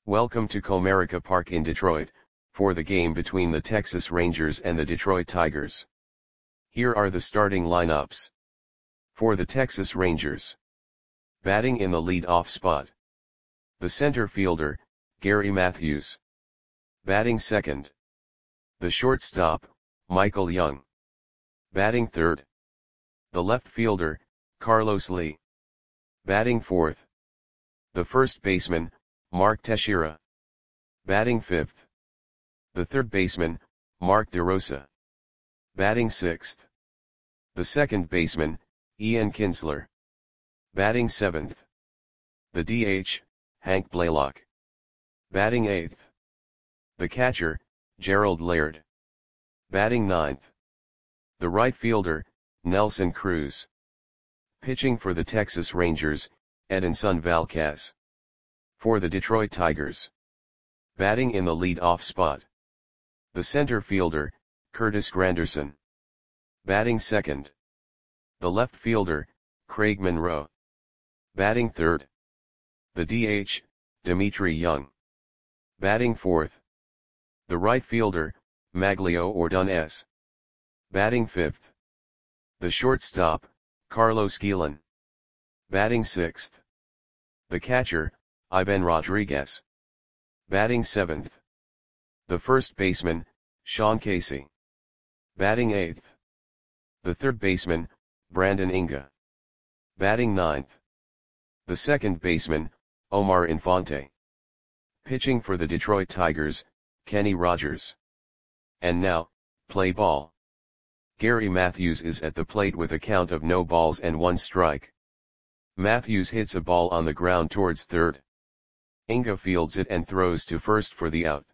Welcome to Comerica Park in Detroit, for the game between the Texas Rangers and the Detroit Tigers. Here are the starting lineups. For the Texas Rangers. Batting in the lead-off spot. The center fielder, Gary Matthews. Batting second. The shortstop, Michael Young. Batting third. The left fielder, Carlos Lee. Batting fourth. The first baseman, Mark Teixeira. Batting fifth. The third baseman, Mark DeRosa. Batting sixth. The second baseman, Ian Kinsler. Batting seventh. The DH, Hank Blaylock. Batting eighth. The catcher, Gerald Laird. Batting ninth. The right fielder, Nelson Cruz. Pitching for the Texas Rangers, Edinson Valquez. For the Detroit Tigers. Batting in the lead-off spot. The center fielder, Curtis Granderson. Batting second. The left fielder, Craig Monroe. Batting third. The DH, Dmitri Young. Batting fourth. The right fielder, Maglio Ordonez. Batting fifth. The shortstop, Carlos Guillen. Batting sixth. The catcher, Ivan Rodriguez. Batting seventh. The first baseman, Sean Casey. Batting eighth. The third baseman, Brandon Inga. Batting ninth. The second baseman, Omar Infante. Pitching for the Detroit Tigers, Kenny Rogers. And now, play ball. Gary Matthews is at the plate with a count of no balls and 1 strike. Matthews hits a ball on the ground towards third. Inga fields it and throws to first for the out.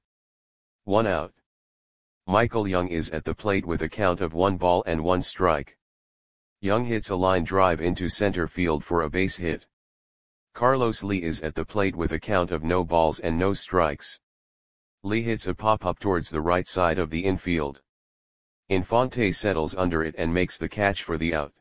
1 out. Michael Young is at the plate with a count of 1 ball and 1 strike. Young hits a line drive into center field for a base hit. Carlos Lee is at the plate with a count of no balls and no strikes. Lee hits a pop-up towards the right side of the infield. Infante settles under it and makes the catch for the out.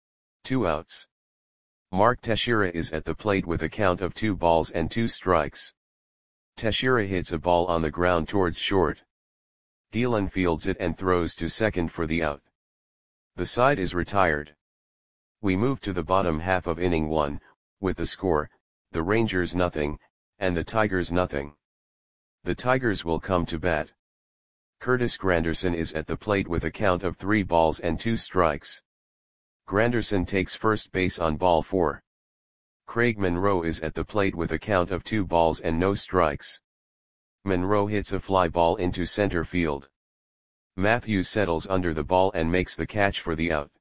2 outs. Mark Teixeira is at the plate with a count of 2 balls and 2 strikes. Teixeira hits a ball on the ground towards short. Guillen fields it and throws to second for the out. The side is retired. We move to the bottom half of inning 1, with the score, the Rangers nothing, and the Tigers nothing. The Tigers will come to bat. Curtis Granderson is at the plate with a count of 3 balls and 2 strikes. Granderson takes first base on ball 4. Craig Monroe is at the plate with a count of 2 balls and no strikes. Monroe hits a fly ball into center field. Matthews settles under the ball and makes the catch for the out.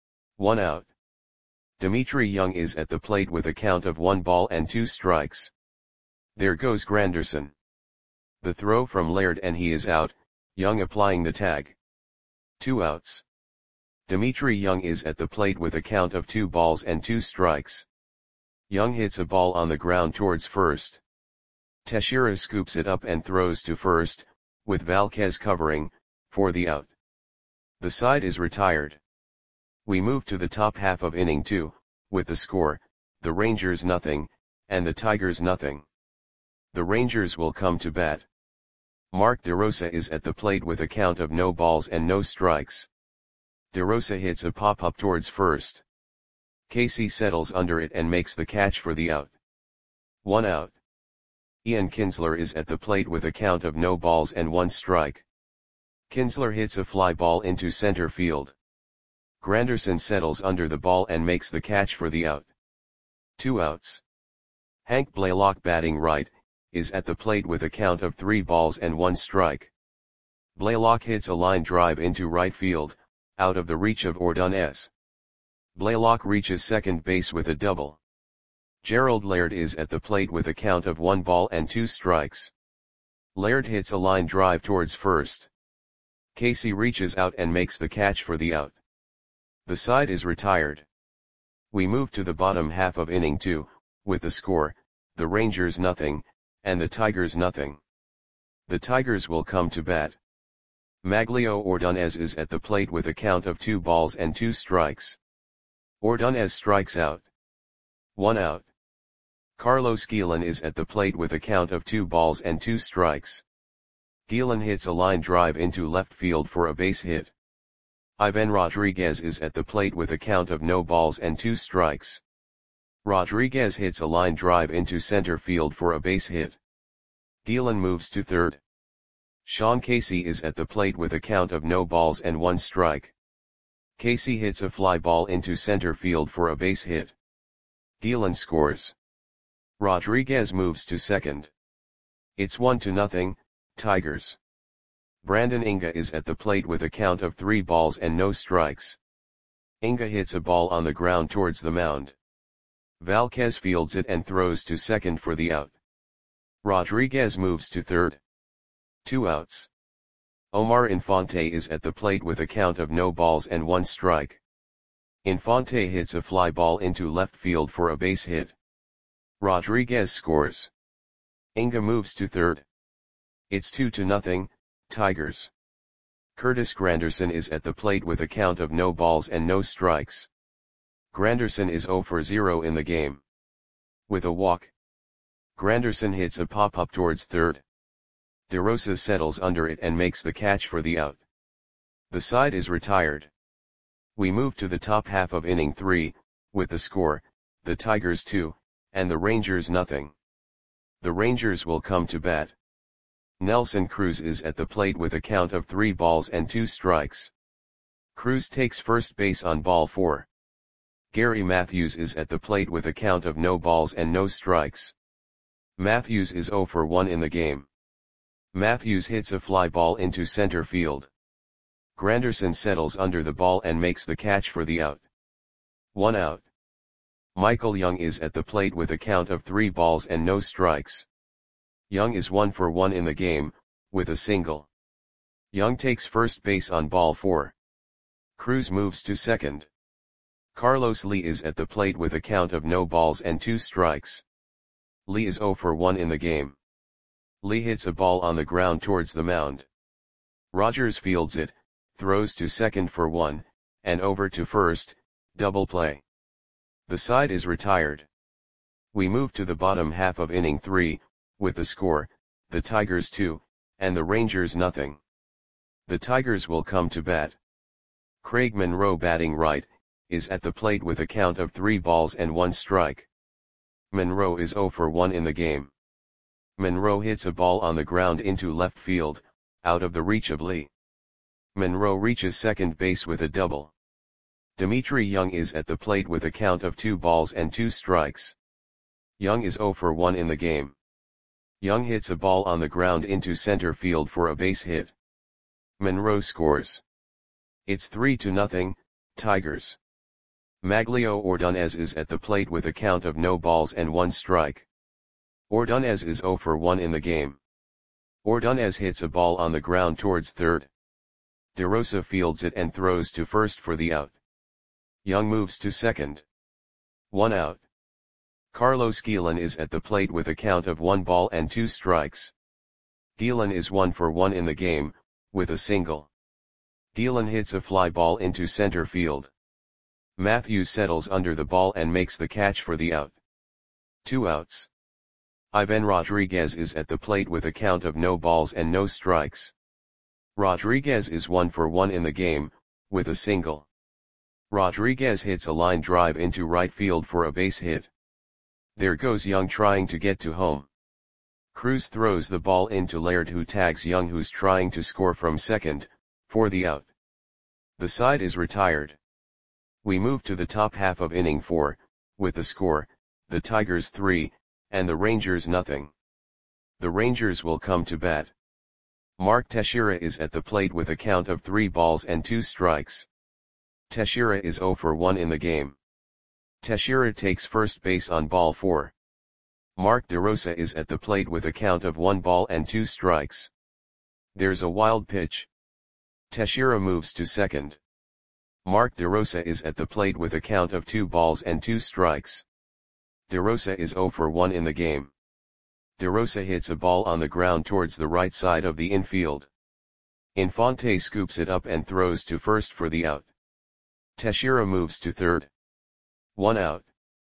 1 out. Dmitri Young is at the plate with a count of 1 ball and 2 strikes. There goes Granderson. The throw from Laird and he is out, Young applying the tag. 2 outs. Dmitri Young is at the plate with a count of 2 balls and 2 strikes. Young hits a ball on the ground towards first. Teixeira scoops it up and throws to first, with Valquez covering, for the out. The side is retired. We move to the top half of inning 2, with the score, the Rangers nothing, and the Tigers nothing. The Rangers will come to bat. Mark DeRosa is at the plate with a count of no balls and no strikes. DeRosa hits a pop-up towards first. Casey settles under it and makes the catch for the out. 1 out. Ian Kinsler is at the plate with a count of no balls and 1 strike. Kinsler hits a fly ball into center field. Granderson settles under the ball and makes the catch for the out. 2 outs. Hank Blaylock batting right, is at the plate with a count of 3 balls and 1 strike. Blaylock hits a line drive into right field, out of the reach of Ordonez. Blaylock reaches second base with a double. Gerald Laird is at the plate with a count of 1 ball and 2 strikes. Laird hits a line drive towards first. Casey reaches out and makes the catch for the out. The side is retired. We move to the bottom half of inning 2, with the score, the Rangers nothing, and the Tigers nothing. The Tigers will come to bat. Maglio Ordonez is at the plate with a count of 2 balls and 2 strikes. Ordonez strikes out. 1 out. Carlos Guillen is at the plate with a count of 2 balls and 2 strikes. Guillen hits a line drive into left field for a base hit. Ivan Rodriguez is at the plate with a count of no balls and 2 strikes. Rodriguez hits a line drive into center field for a base hit. Guillen moves to third. Sean Casey is at the plate with a count of no balls and 1 strike. Casey hits a fly ball into center field for a base hit. Guillen scores. Rodriguez moves to second. It's 1-0, Tigers. Brandon Inga is at the plate with a count of 3 balls and no strikes. Inga hits a ball on the ground towards the mound. Valquez fields it and throws to second for the out. Rodriguez moves to third. 2 outs. Omar Infante is at the plate with a count of no balls and 1 strike. Infante hits a fly ball into left field for a base hit. Rodriguez scores. Inga moves to third. It's 2-0, Tigers. Curtis Granderson is at the plate with a count of no balls and no strikes. Granderson is 0 for 0 in the game. With a walk, Granderson hits a pop-up towards third. DeRosa settles under it and makes the catch for the out. The side is retired. We move to the top half of inning 3, with the score, the Tigers 2, and the Rangers 0. The Rangers will come to bat. Nelson Cruz is at the plate with a count of 3 balls and 2 strikes. Cruz takes first base on ball 4. Gary Matthews is at the plate with a count of no balls and no strikes. Matthews is 0 for 1 in the game. Matthews hits a fly ball into center field. Granderson settles under the ball and makes the catch for the out. 1 out. Michael Young is at the plate with a count of 3 balls and no strikes. Young is 1 for 1 in the game, with a single. Young takes first base on ball 4. Cruz moves to second. Carlos Lee is at the plate with a count of no balls and 2 strikes. Lee is 0 for 1 in the game. Lee hits a ball on the ground towards the mound. Rogers fields it, throws to second for 1, and over to first, double play. The side is retired. We move to the bottom half of inning 3, with the score, the Tigers 2, and the Rangers 0. The Tigers will come to bat. Craig Monroe, batting right, is at the plate with a count of 3 balls and 1 strike. Monroe is 0 for 1 in the game. Monroe hits a ball on the ground into left field, out of the reach of Lee. Monroe reaches second base with a double. Dimitri Young is at the plate with a count of 2 balls and 2 strikes. Young is 0 for 1 in the game. Young hits a ball on the ground into center field for a base hit. Monroe scores. It's 3-0, Tigers. Maglio Ordonez is at the plate with a count of no balls and 1 strike. Ordonez is 0 for 1 in the game. Ordonez hits a ball on the ground towards third. DeRosa fields it and throws to first for the out. Young moves to second. 1 out. Carlos Guillen is at the plate with a count of 1 ball and 2 strikes. Guillen is 1 for 1 in the game, with a single. Guillen hits a fly ball into center field. Matthews settles under the ball and makes the catch for the out. 2 outs. Ivan Rodriguez is at the plate with a count of no balls and no strikes. Rodriguez is 1 for 1 in the game, with a single. Rodriguez hits a line drive into right field for a base hit. There goes Young trying to get to home. Cruz throws the ball into Laird, who tags Young, who's trying to score from second, for the out. The side is retired. We move to the top half of inning 4, with the score, the Tigers 3, and the Rangers 0. The Rangers will come to bat. Mark Teixeira is at the plate with a count of 3 balls and 2 strikes. Teixeira is 0 for 1 in the game. Teixeira takes first base on ball 4. Mark DeRosa is at the plate with a count of 1 ball and 2 strikes. There's a wild pitch. Teixeira moves to second. Mark DeRosa is at the plate with a count of 2 balls and 2 strikes. DeRosa is 0 for 1 in the game. DeRosa hits a ball on the ground towards the right side of the infield. Infante scoops it up and throws to first for the out. Teixeira moves to third. 1 out.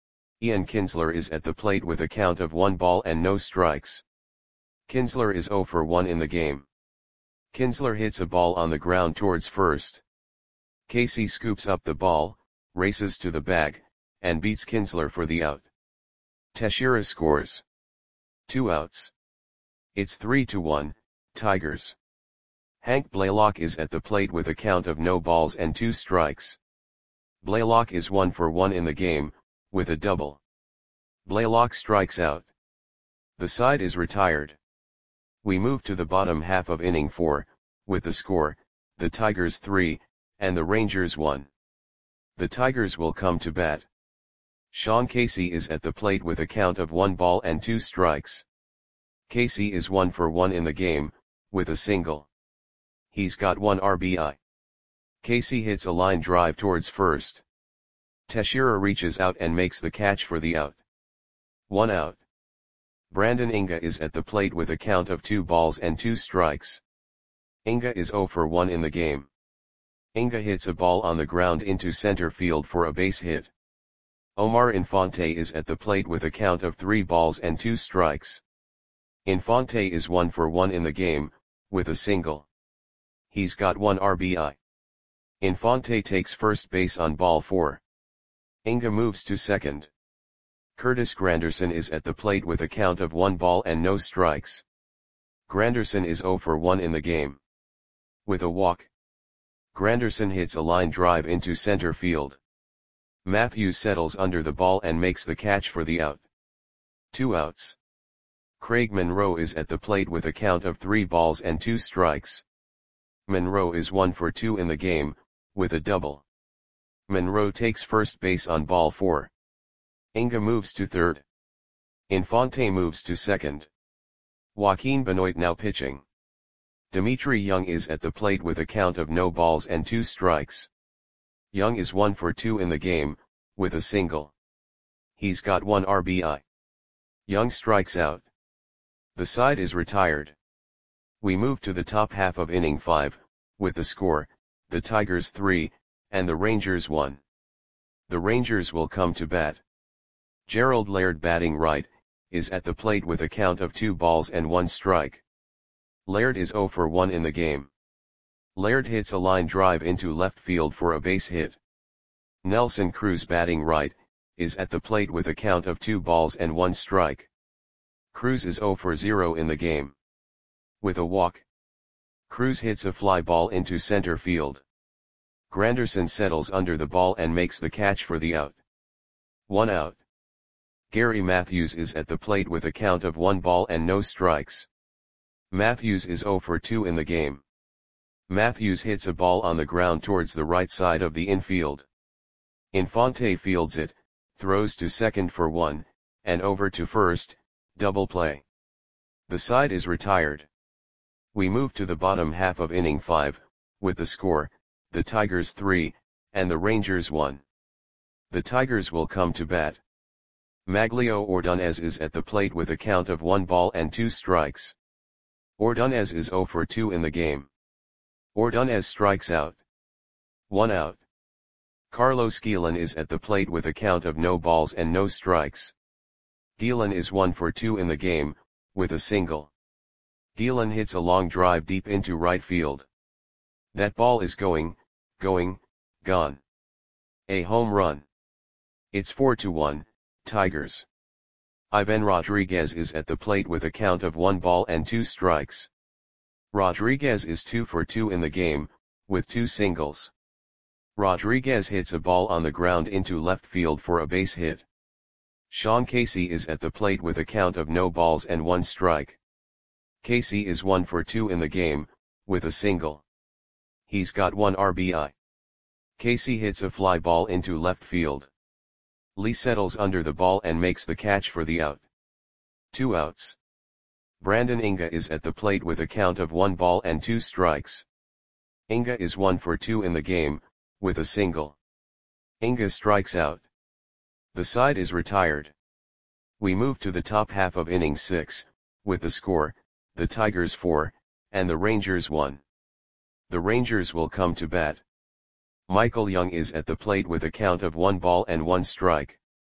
Ian Kinsler is at the plate with a count of 1 ball and no strikes. Kinsler is 0 for 1 in the game. Kinsler hits a ball on the ground towards first. Casey scoops up the ball, races to the bag, and beats Kinsler for the out. Teixeira scores. 2 outs. It's 3-1, Tigers. Hank Blaylock is at the plate with a count of no balls and 2 strikes. Blaylock is 1 for 1 in the game, with a double. Blaylock strikes out. The side is retired. We move to the bottom half of inning 4, with the score, the Tigers 3, and the Rangers 1. The Tigers will come to bat. Sean Casey is at the plate with a count of 1 ball and 2 strikes. Casey is 1 for 1 in the game, with a single. He's got 1 RBI. Casey hits a line drive towards first. Teixeira reaches out and makes the catch for the out. 1 out. Brandon Inga is at the plate with a count of 2 balls and 2 strikes. Inga is 0 for 1 in the game. Inga hits a ball on the ground into center field for a base hit. Omar Infante is at the plate with a count of 3 balls and 2 strikes. Infante is 1 for 1 in the game, with a single. He's got 1 RBI. Infante takes first base on ball 4. Inga moves to second. Curtis Granderson is at the plate with a count of 1 ball and no strikes. Granderson is 0 for 1 in the game. With a walk. Granderson hits a line drive into center field. Matthews settles under the ball and makes the catch for the out. 2 outs. Craig Monroe is at the plate with a count of 3 balls and 2 strikes. Monroe is 1 for 2 in the game, with a double. Monroe takes first base on ball 4. Inga moves to third. Infante moves to second. Joaquin Benoit now pitching. Dimitri Young is at the plate with a count of no balls and 2 strikes. Young is 1 for 2 in the game, with a single. He's got 1 RBI. Young strikes out. The side is retired. We move to the top half of inning 5, with the score, the Tigers 3, and the Rangers 1. The Rangers will come to bat. Gerald Laird batting right, is at the plate with a count of 2 balls and 1 strike. Laird is 0 for 1 in the game. Laird hits a line drive into left field for a base hit. Nelson Cruz batting right, is at the plate with a count of 2 balls and 1 strike. Cruz is 0 for 0 in the game. With a walk. Cruz hits a fly ball into center field. Granderson settles under the ball and makes the catch for the out. 1 out. Gary Matthews is at the plate with a count of 1 ball and no strikes. Matthews is 0 for 2 in the game. Matthews hits a ball on the ground towards the right side of the infield. Infante fields it, throws to second for 1, and over to first, double play. The side is retired. We move to the bottom half of inning 5, with the score, the Tigers 3, and the Rangers 1. The Tigers will come to bat. Maglio Ordonez is at the plate with a count of 1 ball and 2 strikes. Ordonez is 0 for 2 in the game. Ordonez strikes out. 1 out. Carlos Guillen is at the plate with a count of no balls and no strikes. Guillen is 1 for 2 in the game, with a single. Guillen hits a long drive deep into right field. That ball is gone. A home run. It's 4-1, Tigers. Ivan Rodriguez is at the plate with a count of 1 ball and 2 strikes. Rodriguez is 2 for 2 in the game, with 2 singles. Rodriguez hits a ball on the ground into left field for a base hit. Sean Casey is at the plate with a count of no balls and 1 strike. Casey is 1 for 2 in the game, with a single. He's got 1 RBI. Casey hits a fly ball into left field. Lee settles under the ball and makes the catch for the out. 2 outs. Brandon Inga is at the plate with a count of 1 ball and 2 strikes. Inga is 1 for 2 in the game, with a single. Inga strikes out. The side is retired. We move to the top half of inning 6, with the score, the Tigers 4, and the Rangers 1. The Rangers will come to bat. Michael Young is at the plate with a count of 1 ball and 1 strike.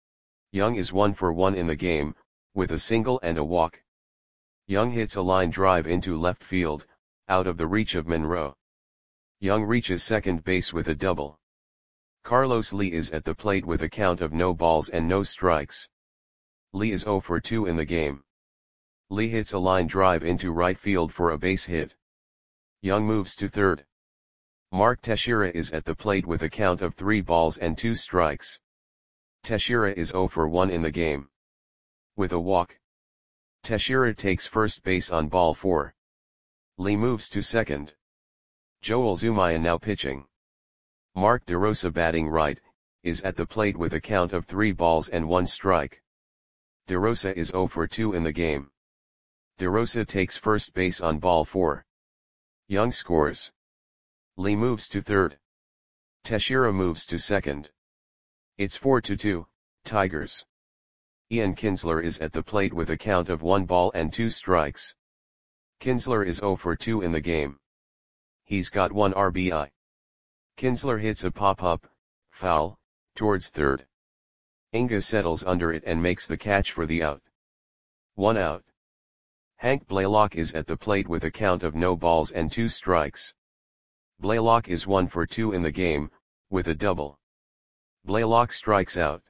Young is 1 for 1 in the game, with a single and a walk. Young hits a line drive into left field, out of the reach of Monroe. Young reaches second base with a double. Carlos Lee is at the plate with a count of no balls and no strikes. Lee is 0 for 2 in the game. Lee hits a line drive into right field for a base hit. Young moves to third. Mark Teixeira is at the plate with a count of 3 balls and 2 strikes. Teixeira is 0 for 1 in the game. With a walk, Teixeira takes first base on ball 4. Lee moves to second. Joel Zumaya now pitching. Mark DeRosa batting right, is at the plate with a count of 3 balls and 1 strike. DeRosa is 0 for 2 in the game. DeRosa takes first base on ball 4. Young scores. Lee moves to third. Teixeira moves to second. It's 4-2, Tigers. Ian Kinsler is at the plate with a count of 1 ball and 2 strikes. Kinsler is 0 for 2 in the game. He's got 1 RBI. Kinsler hits a pop-up, foul, towards third. Inga settles under it and makes the catch for the out. 1 out. Hank Blaylock is at the plate with a count of no balls and 2 strikes. Blaylock is 1 for 2 in the game, with a double. Blaylock strikes out.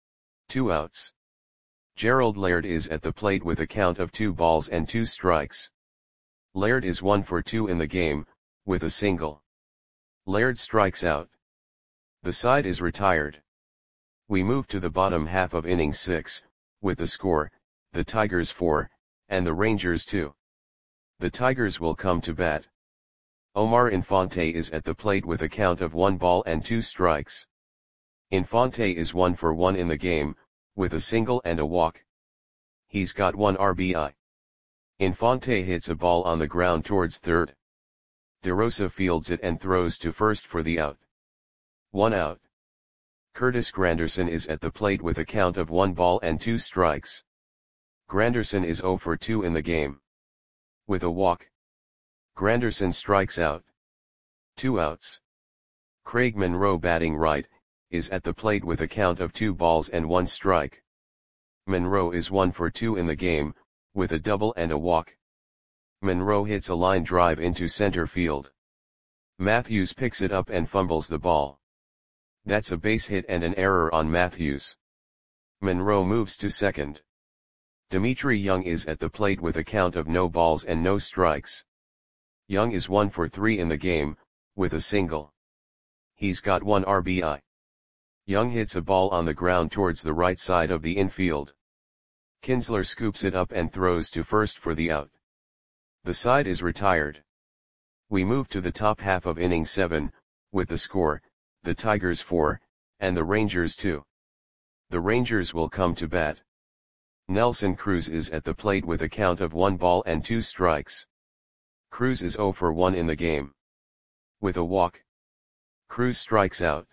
2 outs. Gerald Laird is at the plate with a count of 2 balls and 2 strikes. Laird is 1 for 2 in the game, with a single. Laird strikes out. The side is retired. We move to the bottom half of inning 6, with the score, the Tigers 4, and the Rangers 2. The Tigers will come to bat. Omar Infante is at the plate with a count of 1 ball and 2 strikes. Infante is 1 for 1 in the game, with a single and a walk. He's got 1 RBI. Infante hits a ball on the ground towards third. DeRosa fields it and throws to first for the out. 1 out. Curtis Granderson is at the plate with a count of 1 ball and 2 strikes. Granderson is 0 for 2 in the game. With a walk, Granderson strikes out. 2 outs. Craig Monroe batting right, is at the plate with a count of 2 balls and 1 strike. Monroe is 1 for 2 in the game, with a double and a walk. Monroe hits a line drive into center field. Matthews picks it up and fumbles the ball. That's a base hit and an error on Matthews. Monroe moves to second. Dimitri Young is at the plate with a count of no balls and no strikes. Young is 1 for 3 in the game, with a single. He's got 1 RBI. Young hits a ball on the ground towards the right side of the infield. Kinsler scoops it up and throws to first for the out. The side is retired. We move to the top half of inning 7, with the score, the Tigers 4, and the Rangers 2. The Rangers will come to bat. Nelson Cruz is at the plate with a count of 1 ball and 2 strikes. Cruz is 0 for 1 in the game. With a walk, Cruz strikes out.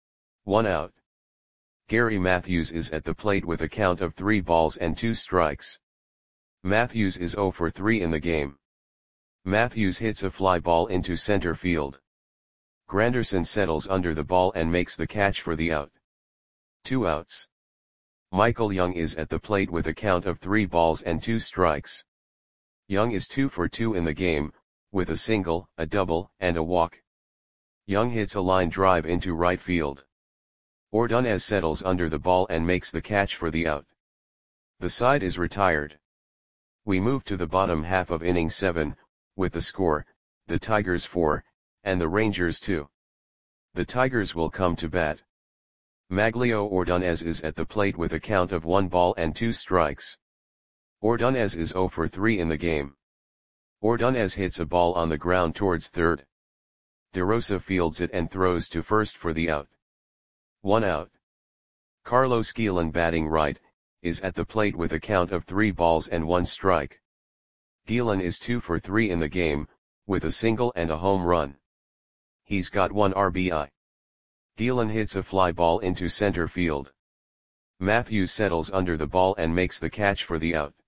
1 out. Gary Matthews is at the plate with a count of 3 balls and 2 strikes. Matthews is 0 for 3 in the game. Matthews hits a fly ball into center field. Granderson settles under the ball and makes the catch for the out. 2 outs. Michael Young is at the plate with a count of 3 balls and 2 strikes. Young is 2 for 2 in the game, with a single, a double, and a walk. Young hits a line drive into right field. Ordonez settles under the ball and makes the catch for the out. The side is retired. We move to the bottom half of inning 7, with the score, the Tigers 4, and the Rangers 2. The Tigers will come to bat. Maglio Ordonez is at the plate with a count of 1 ball and 2 strikes. Ordonez is 0 for 3 in the game. Ordonez hits a ball on the ground towards third. DeRosa fields it and throws to first for the out. 1 out. Carlos Guillen batting right, is at the plate with a count of 3 balls and 1 strike. Guillen is 2 for 3 in the game, with a single and a home run. He's got 1 RBI. Guillen hits a fly ball into center field. Matthews settles under the ball and makes the catch for the out.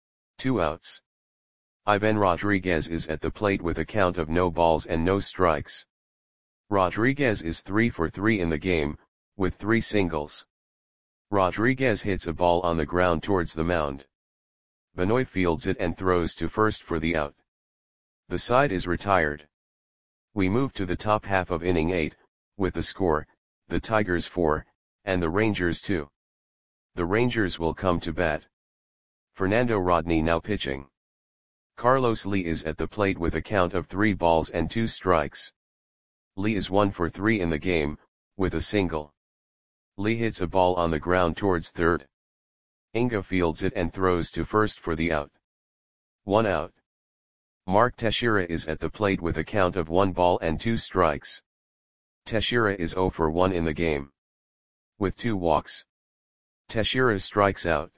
2 outs. Ivan Rodriguez is at the plate with a count of no balls and no strikes. Rodriguez is 3 for 3 in the game, with 3 singles. Rodriguez hits a ball on the ground towards the mound. Benoit fields it and throws to first for the out. The side is retired. We move to the top half of inning 8, with the score, the Tigers 4, and the Rangers 2. The Rangers will come to bat. Fernando Rodney now pitching. Carlos Lee is at the plate with a count of 3 balls and 2 strikes. Lee is 1 for 3 in the game, with a single. Lee hits a ball on the ground towards third. Inga fields it and throws to first for the out. 1 out. Mark Teixeira is at the plate with a count of 1 ball and 2 strikes. Teixeira is 0 for 1 in the game. With 2 walks. Teixeira strikes out.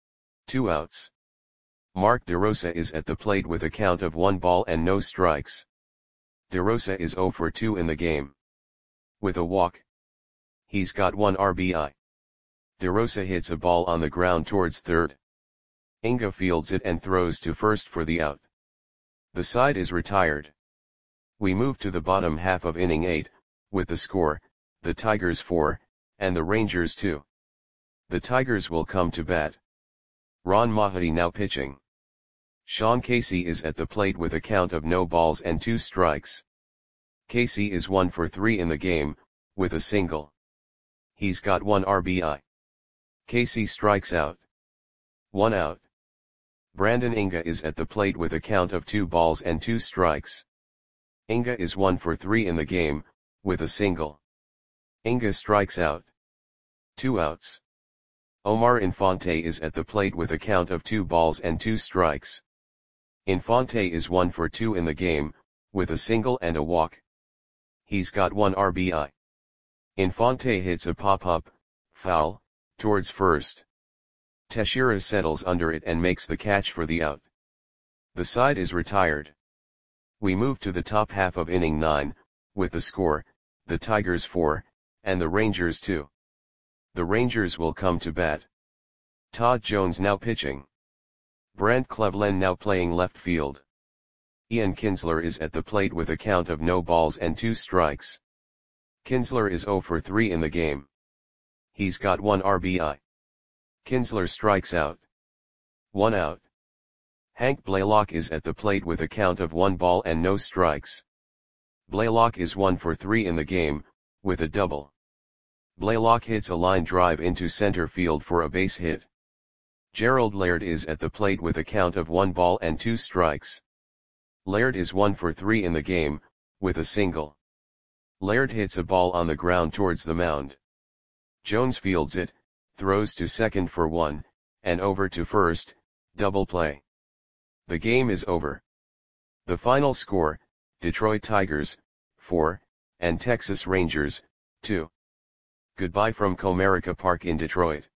2 outs. Mark DeRosa is at the plate with a count of 1 ball and no strikes. DeRosa is 0 for 2 in the game. With a walk. He's got 1 RBI. DeRosa hits a ball on the ground towards third. Inga fields it and throws to first for the out. The side is retired. We move to the bottom half of inning 8, with the score, the Tigers 4, and the Rangers 2. The Tigers will come to bat. Ron Mahadi now pitching. Sean Casey is at the plate with a count of no balls and 2 strikes. Casey is 1 for 3 in the game, with a single. He's got 1 RBI. Casey strikes out. 1 out. Brandon Inga is at the plate with a count of 2 balls and 2 strikes. Inga is 1 for 3 in the game, with a single. Inga strikes out. 2 outs. Omar Infante is at the plate with a count of 2 balls and 2 strikes. Infante is 1 for 2 in the game, with a single and a walk. He's got 1 RBI. Infante hits a pop-up, foul, towards first. Teixeira settles under it and makes the catch for the out. The side is retired. We move to the top half of inning 9, with the score, the Tigers 4, and the Rangers 2. The Rangers will come to bat. Todd Jones now pitching. Brant Cleveland now playing left field. Ian Kinsler is at the plate with a count of no balls and 2 strikes. Kinsler is 0 for 3 in the game. He's got 1 RBI. Kinsler strikes out. 1 out. Hank Blaylock is at the plate with a count of 1 ball and no strikes. Blaylock is 1 for 3 in the game, with a double. Blaylock hits a line drive into center field for a base hit. Gerald Laird is at the plate with a count of 1 ball and 2 strikes. Laird is 1 for 3 in the game, with a single. Laird hits a ball on the ground towards the mound. Jones fields it, throws to second for 1, and over to first, double play. The game is over. The final score, Detroit Tigers, 4, and Texas Rangers, 2. Goodbye from Comerica Park in Detroit.